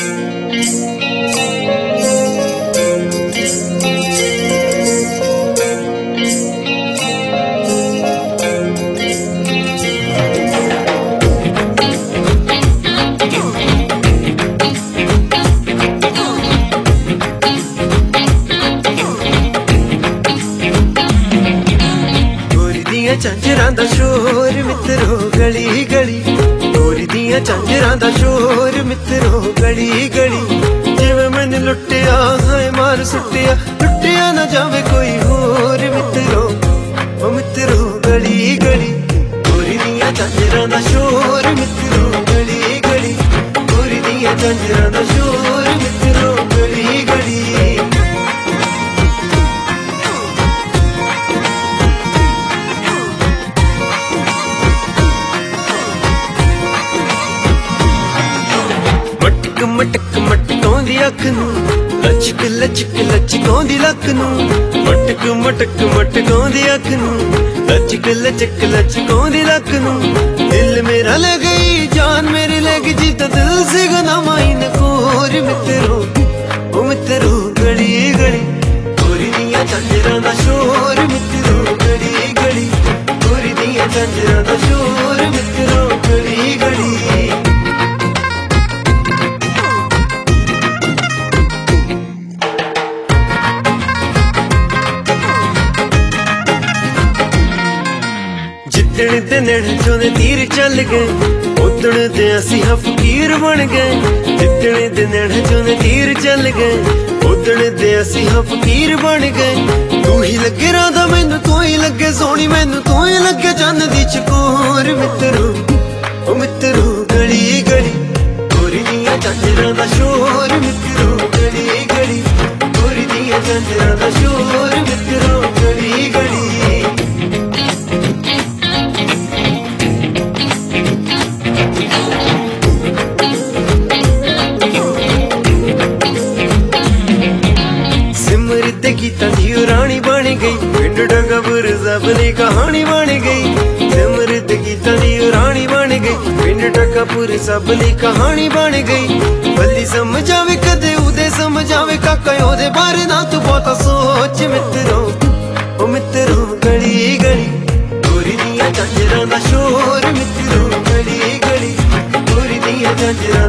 झांजरां दा शोर मित्रो गली गली, गोरी दियां झांजरां दा शोर मित्रो गली गली। जिवें मैनू लुटिया हाय मार सुटिया, लुटिया ना जावे कोई होर मित्रो, ओ मित्रो गली गली। गोरी दियां झांजरां दा शोर मित्रो गली गली, गोरी दियां झांजरां दा शोर मित्रो गली गली। मटक मटकाउंदी अख नूं, लचक लचक लचकाउंदी लक नूं। मटक मटक मटकाउंदी अख नूं, लचक लचक लचकाउंदी लक नूं। दिल मेरा ले गई जान मेरी ले गई, जिद्दां दिल सीगा ना माइन कोर मित्रो, ओ मित्रो गली गली। गोरी दियां झांजरां दा शोर मित्रो गली गली, गोरी दियां झांजरां दा शोर मित्रो गली गली। जिदण दे नेड़े चों दे तीर चल गए, उदण दे असीं हां फकीर बन गए। जिदण दे नेड़े चों दे तीर चल गए, उदण दे असीं हां फकीर बन गए। तू ही लगे राधा मैनू, तू ही लगे सोहणी मैनू, तू ही लगे चंद दी चकोर मित्रो, ओ मित्रो गली गली। गोरी दियां झांजरां दा शोर मित्रो गली गली, गोरी दियां झांजरां दा शोर मित्रो गली गली। गीतां दी रानी बन गई, पिंड ढंगापुर सबनी कहानी बन गई। सिमरत गीतां दी रानी बन गई, पिंड ढंगापुर सबनी कहानी बन गई। भली समझावे कदे उदे समझावे काका ओदे बारे ना तू बहुता सोच मित्रो, ओ मित्रो गली गली। गोरी दियां झांजरां दा शोर मित्रो गली गली, गोरी दियां झांजरां